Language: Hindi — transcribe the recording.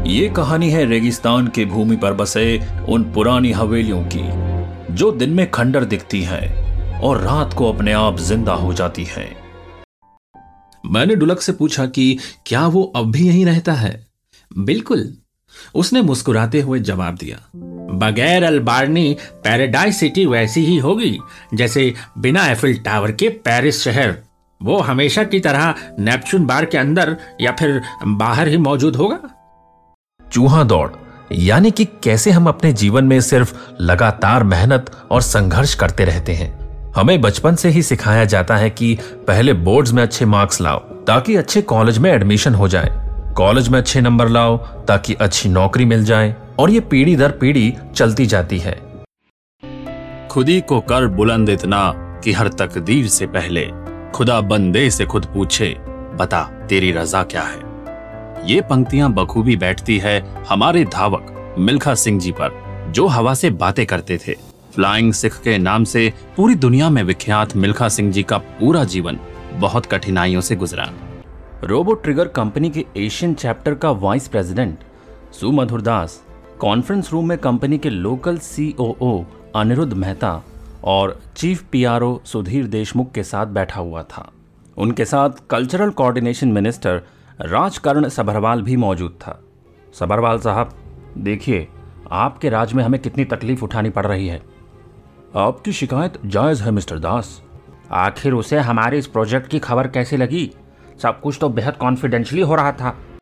ये कहानी है रेगिस्तान की भूमि पर बसे उन पुरानी हवेलियों की जो दिन में खंडर दिखती हैं और रात को अपने आप जिंदा हो जाती हैं। मैंने डुलक से पूछा कि क्या वो अब भी यहीं रहता है? बिल्कुल, उसने मुस्कुराते हुए जवाब दिया। बगैर अल्बार्नी पैराडाइज सिटी वैसी ही होगी जैसे बिना एफिल टावर के पेरिस शहर। वो हमेशा की तरह नेपच्यून बार के अंदर या फिर बाहर ही मौजूद होगा। चूहा दौड़, यानी कि कैसे हम अपने जीवन में सिर्फ लगातार मेहनत और संघर्ष करते रहते हैं। हमें बचपन से ही सिखाया जाता है कि पहले बोर्ड्स में अच्छे मार्क्स लाओ ताकि अच्छे कॉलेज में एडमिशन हो जाए, कॉलेज में अच्छे नंबर लाओ ताकि अच्छी नौकरी मिल जाए, और ये पीढ़ी दर पीढ़ी चलती जाती है। खुदी को कर बुलंद इतना कि हर तकदीर से पहले खुदा बंदे से खुद पूछे, बता तेरी रजा क्या है। ये पंक्तियां बखूबी बैठती है हमारे धावक मिल्खा सिंह जी पर, जो हवा से बातें करते थे। फ्लाइंग सिख के नाम से पूरी दुनिया में विख्यात मिल्खा सिंह जी का पूरा जीवन बहुत कठिनाइयों से गुजरा। रोबो ट्रिगर कंपनी के एशियन चैप्टर का vice president Sumadhur Das conference room में कंपनी के लोकल COO अनिरुद्ध मेहता और चीफ PRO सुधीर देशमुख के साथ बैठा हुआ था। उनके साथ cultural coordination minister Rajkaran Sabharwal भी मौजूद था। सभरवाल साहब, देखिए आपके राज में हमें कितनी तकलीफ उठानी पड़ रही है। आपकी शिकायत जायज है मिस्टर दास। आखिर उसे हमारे इस प्रोजेक्ट की खबर कैसे लगी? सब कुछ तो बेहद कॉन्फिडेंशियली हो रहा था।